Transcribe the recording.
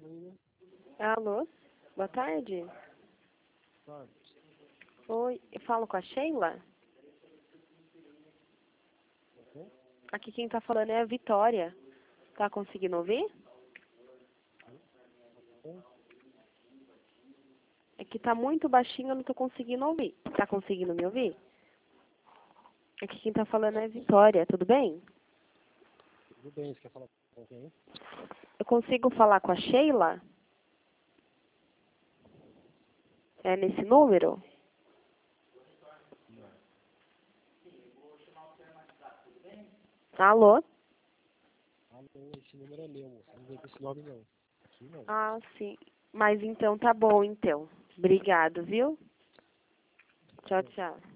Alô? Boa tarde. Tarde. Oi, eu falo com a Sheila? Ok? Aqui quem tá falando é a Vitória. Tá conseguindo ouvir? Ok? É que tá muito baixinho, eu não tô conseguindo ouvir. Tá conseguindo me ouvir? Aqui quem tá falando é a Vitória, tudo bem? Tudo bem, você quer falar com quem? Eu consigo falar com a Sheila? É nesse número? Não. Alô? Alô, esse número é meu, moça. Não veio com esse nome, não. Aqui não. Ah, sim. Mas então tá bom, então. Obrigado, viu? Tchau, tchau.